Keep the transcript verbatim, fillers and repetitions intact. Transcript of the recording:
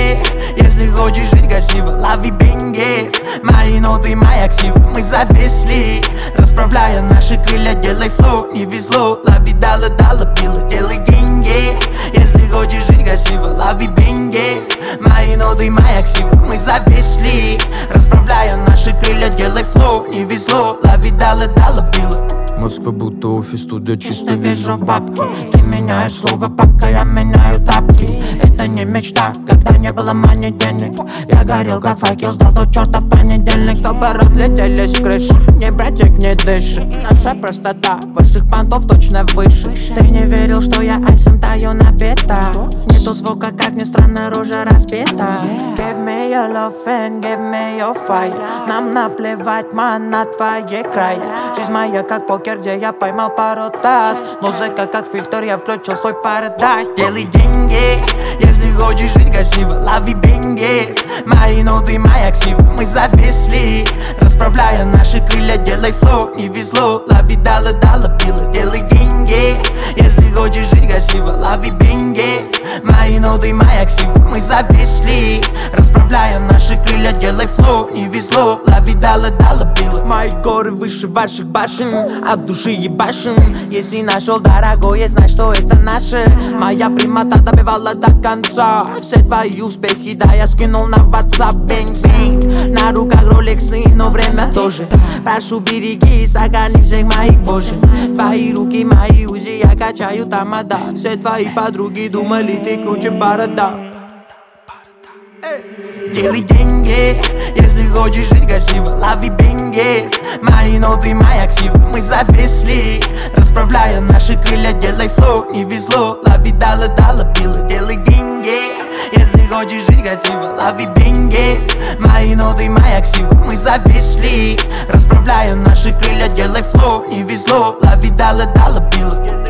деньги. Если хочешь жить красиво, лови бенги. Мои ноты, моя ксива, мы зависли. Расправляя наши крылья, делай флоу, не везло. Лови дала, дала, пила, делай деньги. Если хочешь жить красиво, лови бенги. Мои ноты, моя ксива, мы зависли. Расправляя наши крылья, делай флоу, не везло. Лови дала, дала, пила. Москва будто офис, туда чисто вижу бабки. Ты меняешь слово, пока я меняю тапки. Это не мечта, когда не было мани денег. Я горел как факел, ждал до черта в понедельник. Чтобы разлетелись крыши, не братик не дышит. Наша простота, ваших понтов точно выше. Ты не верил, что я айсом таю на бита. Нету звука, как ни странно, рожа разбита. Give me your love and give me your fight. Нам наплевать, ман, на твои края. Жизнь моя как покер, где я поймал пару таз. Музыка как фильтр, я включил свой парадайз. Делай деньги, если хочешь жить красиво, лови бенги. Мои ноты, моя ксива, мы зависли. Расправляя наши крылья, делай флоу, не везло. Лови дала, дала, пила, делай деньги. Если хочешь жить красиво, лови бенги. Мои ноты, моя ксива, мы зависли. Расправляя наши крылья, делай флоу, не везло. Лови дала, дала, пила. Мои горы выше ваших башен, от души ебашим. Если нашел дорогое, знай, что это наше. Моя прямота добивала до конца. Все твои успехи, да, я скинул на WhatsApp. Бэнг-бэнг, на руках роликсы, но время тоже. Прошу, береги и сохрани всех моих божен. Твои руки, мои узи, я качаю тамада. Все твои подруги думали, ты круче борода. Делай деньги, если хочешь жить красиво, лови бенги. Мои ноты, моя ксива, мы зависли. Расправляя наши крылья, делай флоу, не везло. Лови дала, дала, пила, делай деньги. Если хочешь жить красиво, лови бенги. Мои ноты, моя ксива, мы зависли. Расправляя наши крылья, делай флоу, не везло. Лови дала, дала, пила.